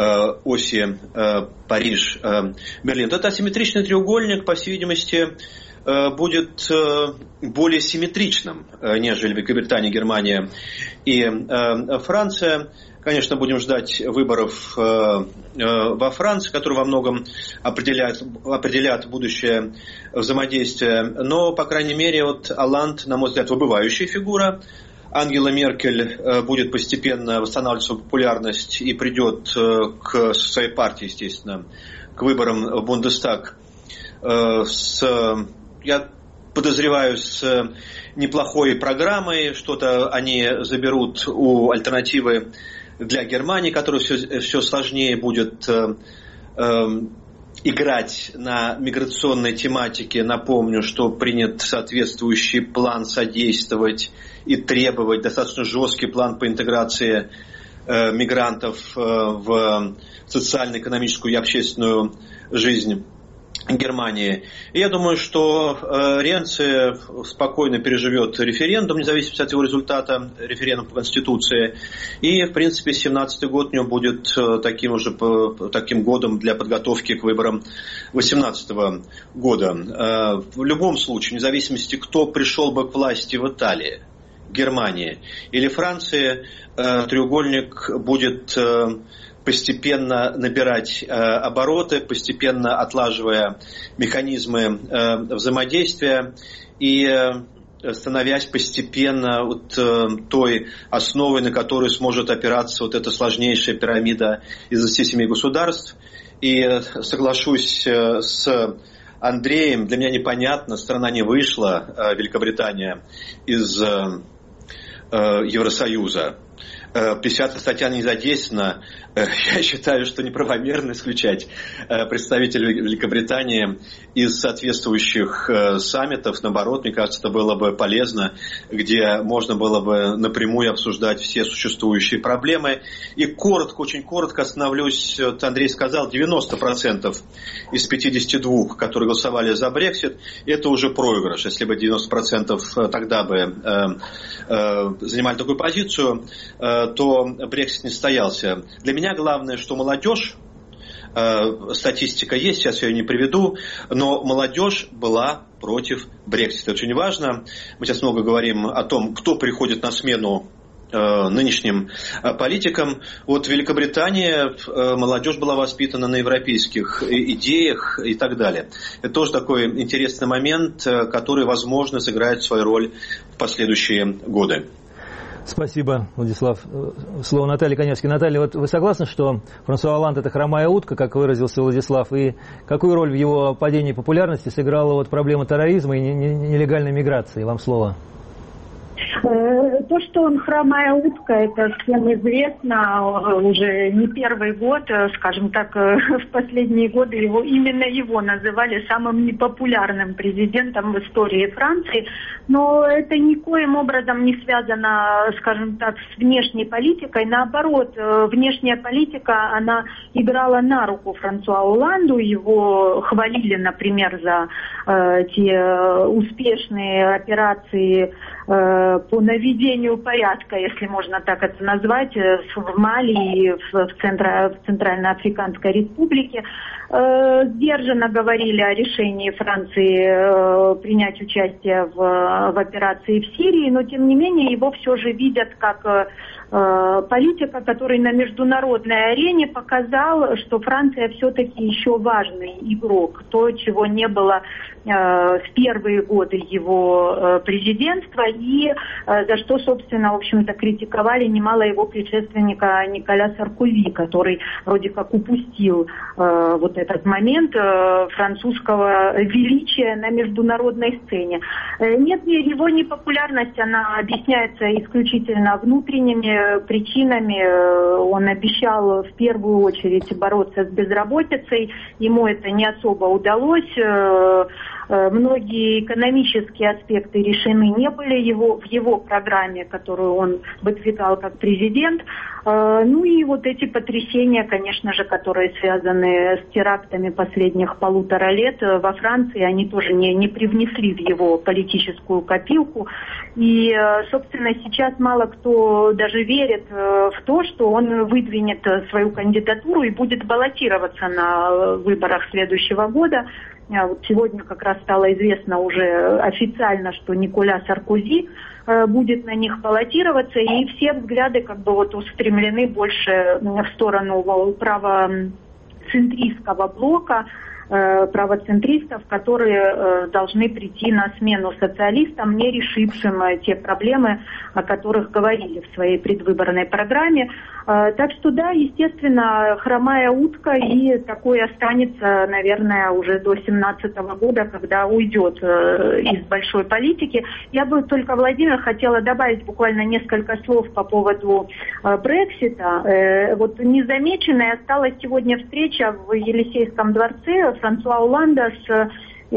оси Париж-Берлин. Это асимметричный треугольник, по всей видимости, будет более симметричным, нежели Великобритания, Германия и Франция. Конечно, будем ждать выборов во Франции, которые во многом определят будущее взаимодействие. Но, по крайней мере, вот Олланд, на мой взгляд, выбывающая фигура. Ангела Меркель будет постепенно восстанавливать свою популярность и придет к своей партии, естественно, к выборам в Бундестаг я подозреваю, с неплохой программой. Что-то они заберут у альтернативы для Германии, которая все сложнее будет играть на миграционной тематике. Напомню, что принят соответствующий план содействовать и требовать, достаточно жесткий план по интеграции мигрантов в социально-экономическую и общественную жизнь Германии. И я думаю, что Ренци спокойно переживет референдум, независимо от его результата, референдум по Конституции. И, в принципе, 2017 год у него будет таким годом для подготовки к выборам 2018 года. В любом случае, вне зависимости, кто пришел бы к власти в Италии, Германии или Франции, треугольник будет постепенно набирать обороты, постепенно отлаживая механизмы взаимодействия и становясь постепенно той основой, на которую сможет опираться вот эта сложнейшая пирамида из 27 государств. И соглашусь с Андреем, для меня непонятно, страна не вышла, Великобритания, из Евросоюза. 50-я статья не задействована. Я считаю, что неправомерно исключать представителей Великобритании из соответствующих саммитов. Наоборот, мне кажется, это было бы полезно, где можно было бы напрямую обсуждать все существующие проблемы. И очень коротко остановлюсь. Андрей сказал, 90% из 52, которые голосовали за Брексит, это уже проигрыш. Если бы 90% тогда бы занимали такую позицию, то Брексит не состоялся. Для меня главное, что молодежь, статистика есть, сейчас я ее не приведу, но молодежь была против Брексита. Это очень важно. Мы сейчас много говорим о том, кто приходит на смену нынешним политикам. Вот в Великобритании молодежь была воспитана на европейских идеях и так далее. Это тоже такой интересный момент, который, возможно, сыграет свою роль в последующие годы. Спасибо, Владислав. Слово Наталье Коневской. Наталья, вот вы согласны, что Франсуа Олланд – это хромая утка, как выразился Владислав, и какую роль в его падении популярности сыграла проблема терроризма и нелегальной миграции? Вам слово. То, что он хромая утка, это всем известно уже не первый год, скажем так, в последние годы именно его называли самым непопулярным президентом в истории Франции, но это никоим образом не связано, скажем так, с внешней политикой, наоборот, внешняя политика, она играла на руку Франсуа Олланду, его хвалили, например, за те успешные операции по наведению порядка, если можно так это назвать, в Мали и в Центральноафриканской Республике. Сдержанно говорили о решении Франции принять участие в операции в Сирии, но тем не менее его все же видят как политика, который на международной арене показал, что Франция все-таки еще важный игрок, то, чего не было в первые годы его президентства, и за что, собственно, в общем-то, критиковали немало его предшественника Николя Саркози, который вроде как упустил вот этот момент французского величия на международной сцене. Нет, его непопулярность, она объясняется исключительно внутренними причинами. Он обещал в первую очередь бороться с безработицей, ему это не особо удалось. Многие экономические аспекты решены не были в его программе, которую он выдвигал как президент. Ну и вот эти потрясения, конечно же, которые связаны с терактами последних 1,5 лет во Франции, они тоже не привнесли в его политическую копилку. И, собственно, сейчас мало кто даже верит в то, что он выдвинет свою кандидатуру и будет баллотироваться на выборах следующего года. Вот сегодня как раз стало известно уже официально, что Николя Саркози будет на них баллотироваться, и все взгляды как бы вот устремлены больше в сторону правоцентристского блока, правоцентристов, которые должны прийти на смену социалистам, не решившим те проблемы, о которых говорили в своей предвыборной программе. Так что да, естественно, хромая утка, и такое останется, наверное, уже до 2017 года, когда уйдет из большой политики. Я бы только, Владимир, хотела добавить буквально несколько слов по поводу Брексита. Вот незамеченной осталась сегодня встреча в Елисейском дворце Франсуа Олланда с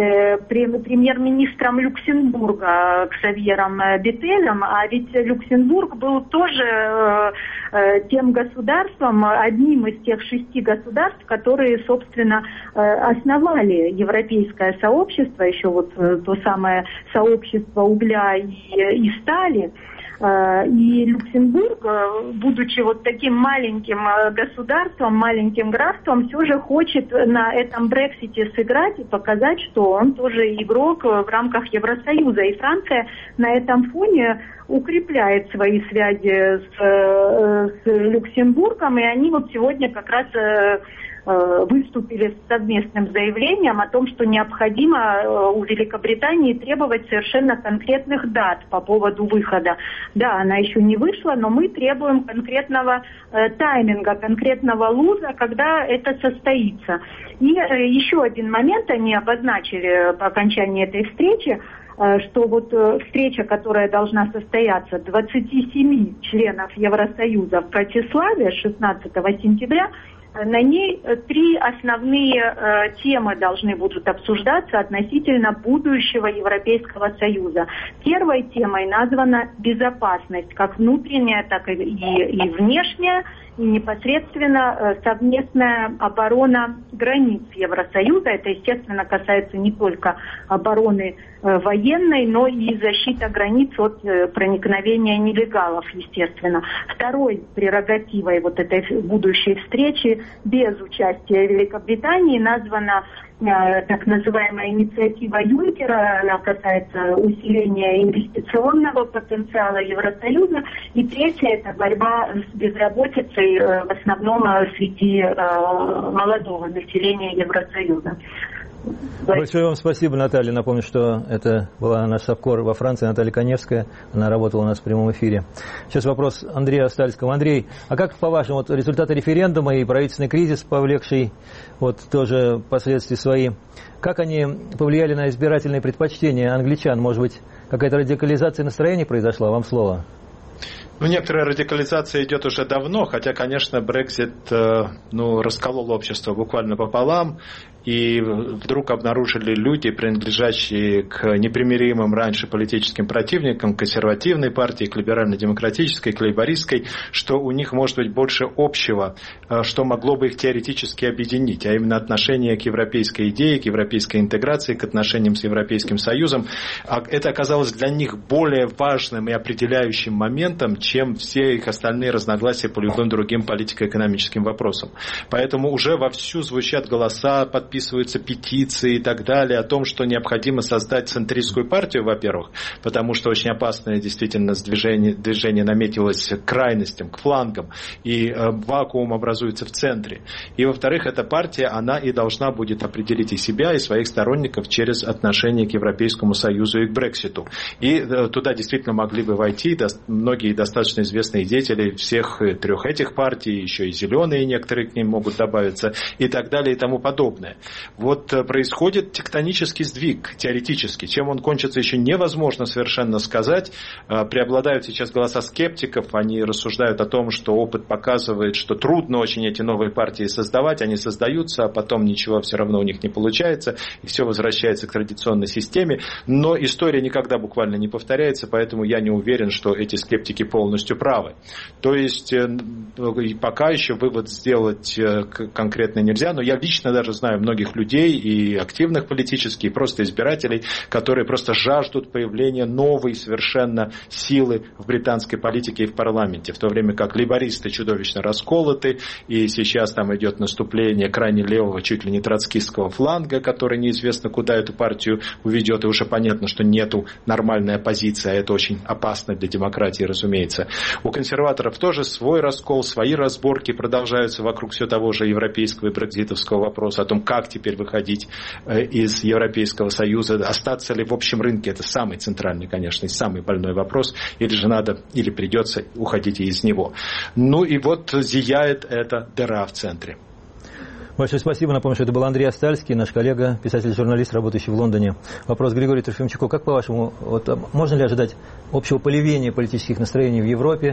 премьер-министром Люксембурга Ксавьером Беттелем, а ведь Люксембург был тоже тем государством, одним из тех 6 государств, которые, собственно, основали европейское сообщество, еще вот то самое сообщество угля и стали. И Люксембург, будучи вот таким маленьким государством, маленьким графством, все же хочет на этом Брексите сыграть и показать, что он тоже игрок в рамках Евросоюза. И Франция на этом фоне укрепляет свои связи с Люксембургом, и они вот сегодня как раз выступили с совместным заявлением о том, что необходимо у Великобритании требовать совершенно конкретных дат по поводу выхода. Да, она еще не вышла, но мы требуем конкретного тайминга, конкретного луза, когда это состоится. И еще один момент они обозначили по окончании этой встречи, что вот встреча, которая должна состояться 27 членов Евросоюза в Братиславе 16 сентября, на ней 3 основные темы должны будут обсуждаться относительно будущего Европейского Союза. Первой темой названа безопасность, как внутренняя, так и внешняя, и непосредственно совместная оборона границ Евросоюза. Это, естественно, касается не только обороны военной, но и защита границ от проникновения нелегалов, естественно. Второй прерогативой вот этой будущей встречи без участия Великобритании названа так называемая инициатива Юнкера. Она касается усиления инвестиционного потенциала Евросоюза. И третья – это борьба с безработицей, в основном среди молодого населения Евросоюза. Большое вам спасибо, Наталья. Напомню, что это была наш САПКОР во Франции, Наталья Коневская. Она работала у нас в прямом эфире. Сейчас вопрос Андрея Остальского. Андрей, а как, по-вашему, вот результаты референдума и правительственный кризис, повлекший вот тоже последствия свои, как они повлияли на избирательные предпочтения англичан? Может быть, какая-то радикализация настроений произошла? Вам слово. Ну, некоторая радикализация идет уже давно, хотя, конечно, Брексит расколол общество буквально пополам, и вдруг обнаружили люди, принадлежащие к непримиримым раньше политическим противникам, к консервативной партии, к либерально-демократической, к лейбористской, что у них может быть больше общего, что могло бы их теоретически объединить, а именно отношение к европейской идее, к европейской интеграции, к отношениям с Европейским Союзом. Это оказалось для них более важным и определяющим моментом, чем все их остальные разногласия по любым другим политико-экономическим вопросам. Поэтому уже вовсю звучат голоса, подписываются петиции и так далее о том, что необходимо создать центристскую партию, во-первых, потому что очень опасное действительно движение наметилось к крайностям, к флангам, и вакуум образуется в центре. И, во-вторых, эта партия, она и должна будет определить и себя, и своих сторонников через отношение к Европейскому Союзу и к Брекситу. И туда действительно могли бы войти многие достаточно известные деятели всех 3 этих партий, еще и зеленые некоторые к ним могут добавиться, и так далее, и тому подобное. Вот происходит тектонический сдвиг, теоретически. Чем он кончится, еще невозможно совершенно сказать. Преобладают сейчас голоса скептиков, они рассуждают о том, что опыт показывает, что трудно очень эти новые партии создавать, они создаются, а потом ничего все равно у них не получается, и все возвращается к традиционной системе. Но история никогда буквально не повторяется, поэтому я не уверен, что эти скептики полностью правы. То есть пока еще вывод сделать конкретно нельзя, но я лично даже знаю многих людей, и активных политически, и просто избирателей, которые просто жаждут появления новой совершенно силы в британской политике и в парламенте, в то время как лейбористы чудовищно расколоты, и сейчас там идет наступление крайне левого, чуть ли не троцкистского фланга, который неизвестно куда эту партию уведет, и уже понятно, что нету нормальной оппозиции, а это очень опасно для демократии, разумеется. У консерваторов тоже свой раскол, свои разборки продолжаются вокруг все того же европейского и брекситовского вопроса о том, как теперь выходить из Европейского Союза, остаться ли в общем рынке. Это самый центральный, конечно, и самый больной вопрос. Или же надо, или придется уходить из него. Ну и вот зияет эта дыра в центре. Большое спасибо. Напомню, что это был Андрей Астальский, наш коллега, писатель-журналист, работающий в Лондоне. Вопрос Григорию Трофимчуку. Как по-вашему, можно ли ожидать общего поливения политических настроений в Европе,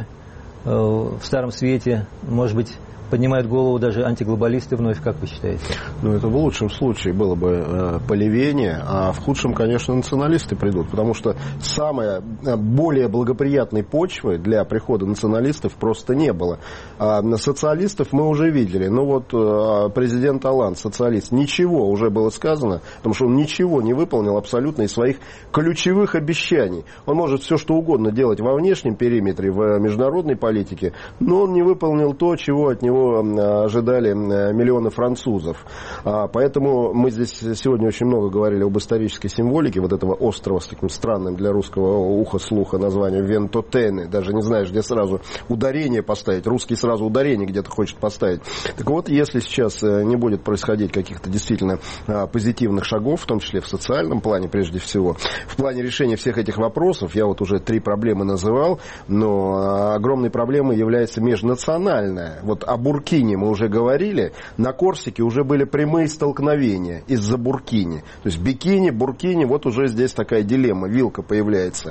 в Старом Свете? Может быть, поднимают голову даже антиглобалисты вновь, как вы считаете? Это в лучшем случае было бы поливение, а в худшем, конечно, националисты придут, потому что самой более благоприятной почвы для прихода националистов просто не было. А социалистов мы уже видели. Президент Олланд, социалист, ничего уже было сказано, потому что он ничего не выполнил абсолютно из своих ключевых обещаний. Он может все что угодно делать во внешнем периметре, в международной политике, но он не выполнил то, чего от него ожидали миллионы французов. Поэтому мы здесь сегодня очень много говорили об исторической символике вот этого острова с таким странным для русского уха слуха названием Вентотены. Даже не знаешь, где сразу ударение поставить. Русский сразу ударение где-то хочет поставить. Так вот, если сейчас не будет происходить каких-то действительно позитивных шагов, в том числе в социальном плане прежде всего, в плане решения всех этих вопросов, я вот уже 3 проблемы называл, но огромной проблемой является межнациональная. Вот о Буркине мы уже говорили, на Корсике уже были прямые столкновения из-за Буркини. То есть Бикини, Буркини, вот уже здесь такая дилемма, вилка появляется.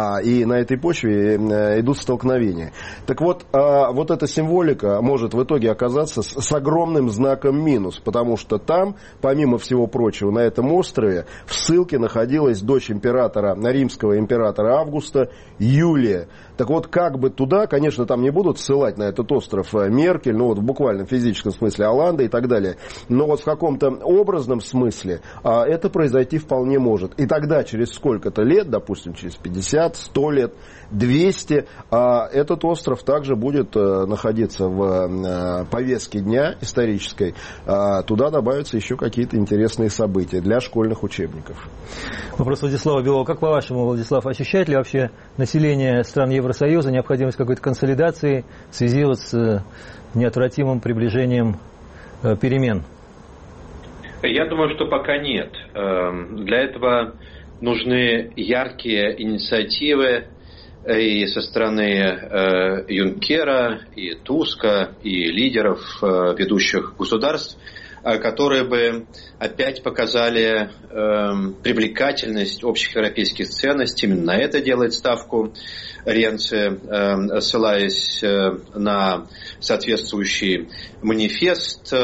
И на этой почве идут столкновения. Так вот, вот эта символика может в итоге оказаться с огромным знаком минус, потому что там, помимо всего прочего, на этом острове в ссылке находилась дочь римского императора Августа Юлия. Так вот, как бы туда, конечно, там не будут ссылать на этот остров Меркель, в буквальном физическом смысле Оланда и так далее, но вот в каком-то образном смысле это произойти вполне может. И тогда, через сколько-то лет, допустим, через 50, 100 лет, 200, этот остров также будет находиться в повестке дня исторической. Туда добавятся еще какие-то интересные события для школьных учебников. Вопрос Владислава Белова. Как по-вашему, Владислав, ощущает ли вообще население стран Евросоюза необходимость какой-то консолидации в связи с неотвратимым приближением перемен? Я думаю, что пока нет. Для этого нужны яркие инициативы и со стороны Юнкера, и Туска, и лидеров ведущих государств, которые бы опять показали привлекательность общих европейских ценностей. Именно на это делает ставку Ренци, ссылаясь на соответствующий манифест.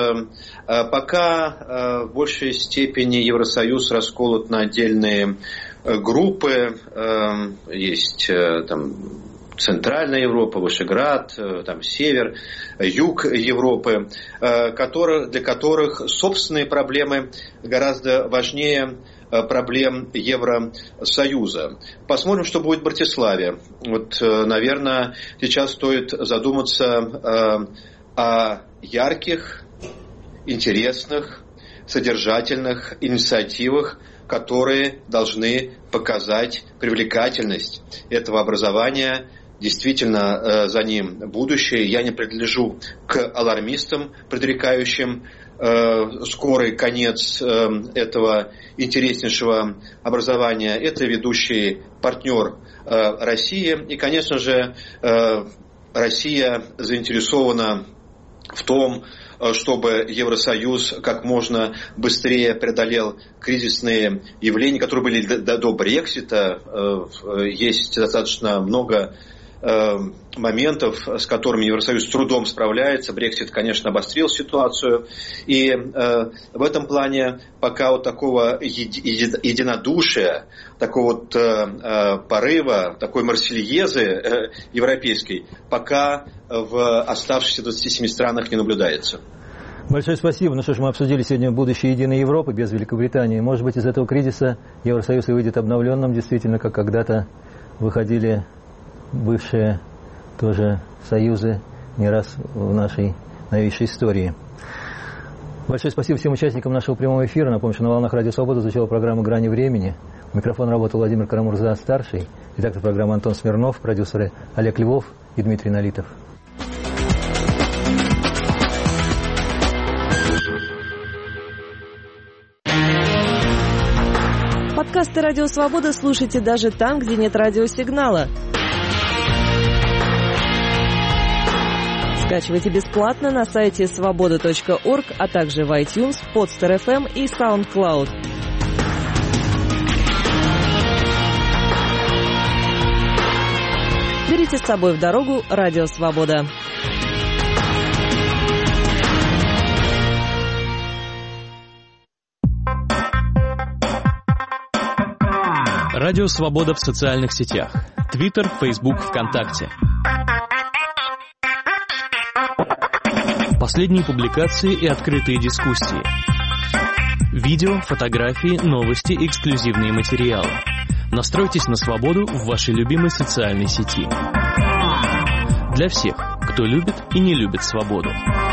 Пока в большей степени Евросоюз расколот на отдельные группы. Есть там Центральная Европа, Вышеград, там север, юг Европы, для которых собственные проблемы гораздо важнее проблем Евросоюза. Посмотрим, что будет в Братиславе. Наверное, сейчас стоит задуматься о ярких, интересных, содержательных инициативах, которые должны показать привлекательность этого образования. Действительно, за ним будущее. Я не принадлежу к алармистам, предрекающим скорый конец этого интереснейшего образования. Это ведущий партнер России. И, конечно же, Россия заинтересована в том, чтобы Евросоюз как можно быстрее преодолел кризисные явления, которые были до Брексита. Есть достаточно много моментов, с которыми Евросоюз с трудом справляется. Брексит, конечно, обострил ситуацию. И в этом плане пока вот такого единодушия, такого порыва, такой марсельезы европейской, пока в оставшихся 27 странах не наблюдается. Большое спасибо. Ну что ж, мы обсудили сегодня будущее единой Европы без Великобритании. Может быть, из этого кризиса Евросоюз и выйдет обновленным, действительно, как когда-то выходили бывшие тоже союзы не раз в нашей новейшей истории. Большое спасибо всем участникам нашего прямого эфира. Напомню, что на волнах Радио Свобода звучала программа «Грани времени». У микрофона работал Владимир Карамурза-старший, редактор программы Антон Смирнов, продюсеры Олег Львов и Дмитрий Налитов. Подкасты «Радио Свобода» слушайте даже там, где нет радиосигнала. Скачивайте бесплатно на сайте svoboda.org, а также в iTunes, Podster.fm и SoundCloud. Берите с собой в дорогу «Радио Свобода». Радио Свобода в социальных сетях. Твиттер, Фейсбук, ВКонтакте. Последние публикации и открытые дискуссии. Видео, фотографии, новости, эксклюзивные материалы. Настройтесь на свободу в вашей любимой социальной сети. Для всех, кто любит и не любит свободу.